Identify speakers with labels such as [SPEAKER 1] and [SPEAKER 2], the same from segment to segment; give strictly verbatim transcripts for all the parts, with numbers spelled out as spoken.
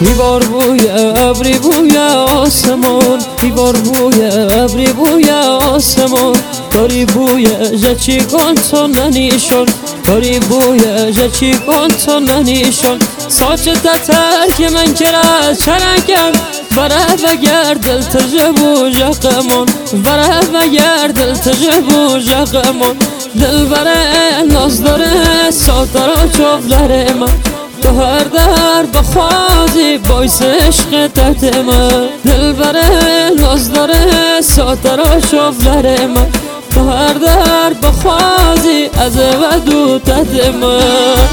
[SPEAKER 1] دیوار بوی ابری بوی آسمان، دیوار بوی ابری بوی آسمان، داری بوی جچی کن تو ننیشون، داری بوی جچی کن تو ننیشون. ساچ تتر که من کرد چرنگم بره بگر دل تجبو جقمون، بره بگر دل تجبو جقمون. دل بره ناز داره ساتر و چوفلر من، تو هر در بخوازی باعث عشق تحت من. دل بره ناز داره ساتر و شوفلر من، تو هر در بخوازی از ودو تحت من.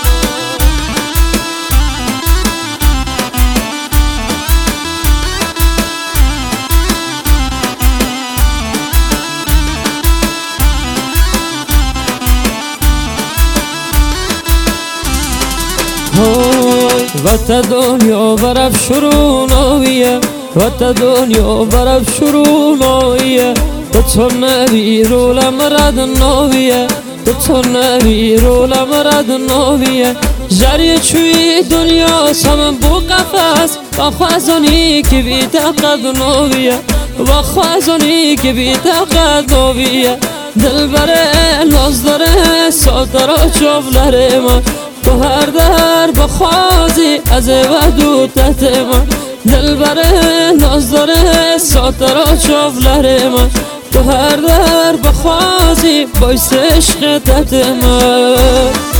[SPEAKER 1] و تا دنیا برف شروع نویه، و تا دنیا برف شروع نویه. تو تو نبی رولم رد نویه، تو تو نبی رولم رد نویه. جری چوی دنیا سمن بو قفص و خوازانی که بی طاقت نویه، و خوازانی که بی طاقت نویه. دل بره لاز داره ساتر و چوفلر من، تو هر در بخوازی از ودو تحت من. دل بره ناز داره ساتر و چوفلر من، تو هر در بخوازی باعث عشق تحت من.